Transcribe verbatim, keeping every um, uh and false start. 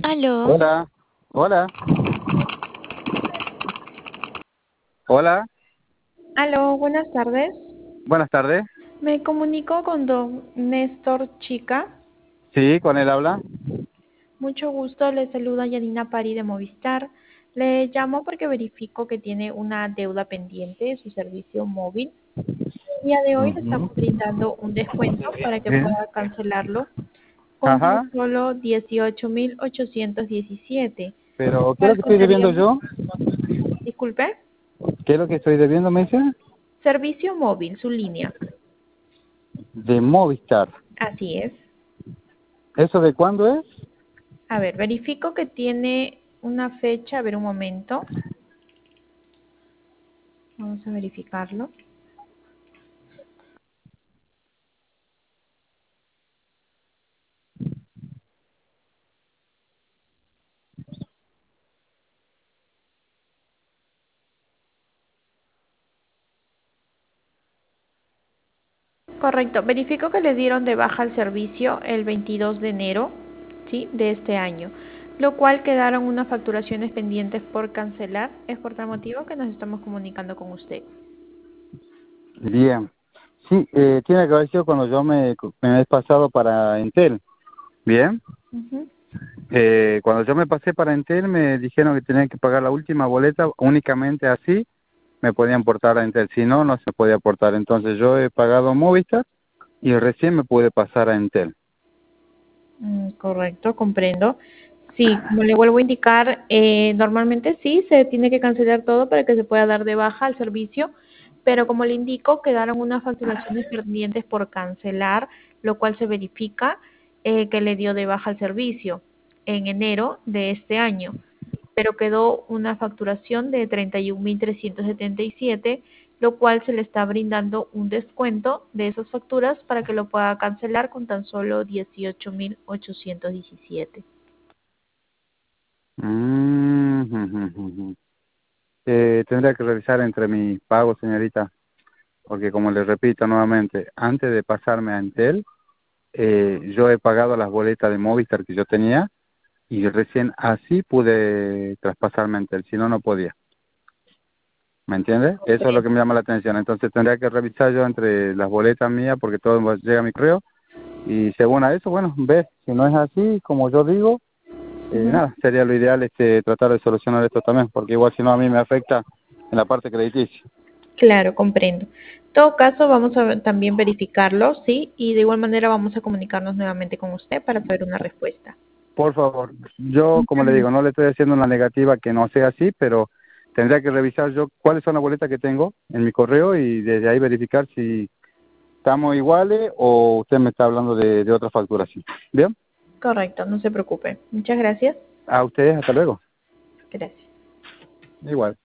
Aló, Hola, hola, hola, Aló, buenas tardes. buenas tardes. Me comunico con don Néstor Chica. Sí, con él habla. Mucho gusto, le saluda Yanina Pari de Movistar. Le llamo porque verifico que tiene una deuda pendiente de su servicio móvil. El día de hoy le Ujú. estamos brindando un descuento para que Bien. pueda cancelarlo con tan Ajá, solo dieciocho mil ochocientos diecisiete. pero ¿qué es lo ¿Cuál que estoy debiendo podríamos? yo? Disculpe. ¿Qué es lo que estoy debiendo, me dice? Servicio móvil, su línea. De Movistar. Así es. ¿Eso de cuándo es? A ver, verifico que tiene una fecha. A ver, un momento. Vamos a verificarlo. Correcto. Verifico que le dieron de baja el servicio el veintidós de enero, ¿sí?, de este año, lo cual quedaron unas facturaciones pendientes por cancelar. Es por tal motivo que nos estamos comunicando con usted. Bien. Sí, eh, tiene que haber sido cuando yo me, me he pasado para Entel. Bien. Ujú. Eh, cuando yo me pasé para Entel me dijeron que tenía que pagar la última boleta, únicamente así me podían portar a Entel, si no, no se podía portar. Entonces yo he pagado Movistar y recién me pude pasar a Entel. Mm, correcto, comprendo. Sí, como le vuelvo a indicar, eh, normalmente sí se tiene que cancelar todo para que se pueda dar de baja al servicio, pero como le indico, quedaron unas facturaciones pendientes por cancelar, lo cual se verifica eh, que le dio de baja al servicio en enero de este año, pero quedó una facturación de treinta y un mil trescientos setenta y siete, lo cual se le está brindando un descuento de esas facturas para que lo pueda cancelar con tan solo dieciocho mil ochocientos diecisiete. Mm, ujú, ujú, ujú. Eh, tendría que revisar entre mis pagos, señorita, porque como le repito nuevamente, antes de pasarme a Entel, eh, yo he pagado las boletas de Movistar que yo tenía y recién así pude traspasarme a Entel, si no, no podía. ¿Me entiende? Eso es lo que me llama la atención. Entonces tendría que revisar yo entre las boletas mías porque todo llega a mi correo y según a eso, bueno, ve, si no es así, como yo digo, eh, Ujú. nada, sería lo ideal este tratar de solucionar esto también, porque igual si no a mí me afecta en la parte crediticia. Claro, comprendo. En todo caso, vamos a también verificarlo, ¿sí? Y de igual manera vamos a comunicarnos nuevamente con usted para saber una respuesta. Por favor, yo como Muchas le digo, gracias. no le estoy haciendo una negativa que no sea así, pero tendría que revisar yo cuáles son las boletas que tengo en mi correo y desde ahí verificar si estamos iguales o usted me está hablando de, de otra facturación. Bien, Correcto, no se preocupe. Muchas gracias. a ustedes, hasta luego. Gracias. Igual.